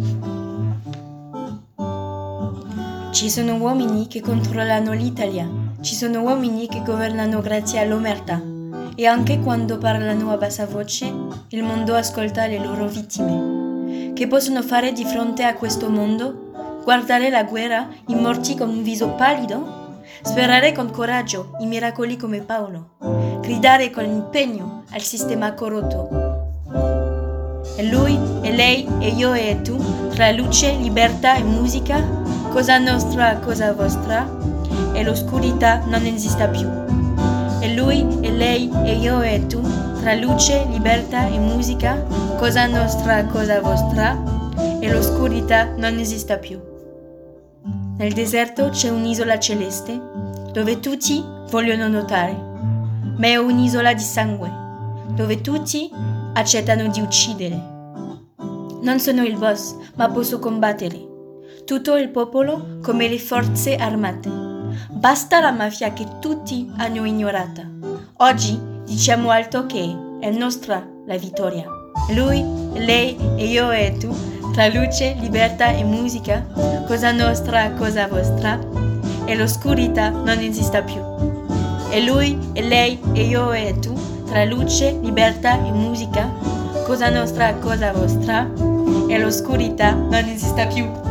Ci sono uomini che controllano l'Italia, ci sono uomini che governano grazie all'omertà e anche quando parlano a bassa voce il mondo ascolta le loro vittime. Che possono fare di fronte a questo mondo? Guardare la guerra, i morti con un viso pallido? Sperare con coraggio i miracoli come Paolo? Gridare con impegno al sistema corrotto? E lui, e lei, e io e tu, tra luce, libertà e musica, cosa nostra, cosa vostra, e l'oscurità non esista più. E lui, e lei, e io e tu, tra luce, libertà e musica, cosa nostra, cosa vostra, e l'oscurità non esista più. Nel deserto c'è un'isola celeste, dove tutti vogliono nuotare, ma è un'isola di sangue, dove tutti accettano di uccidere. Non sono il boss, ma posso combattere. Tutto il popolo come le forze armate. Basta la mafia che tutti hanno ignorata. Oggi diciamo alto che è nostra la vittoria. Lui, lei e io e tu, tra luce, libertà e musica, cosa nostra, cosa vostra, e l'oscurità non esista più. E lui, e lei e io e tu, tra luce, libertà e musica, cosa nostra, cosa vostra, e l'oscurità non esista più.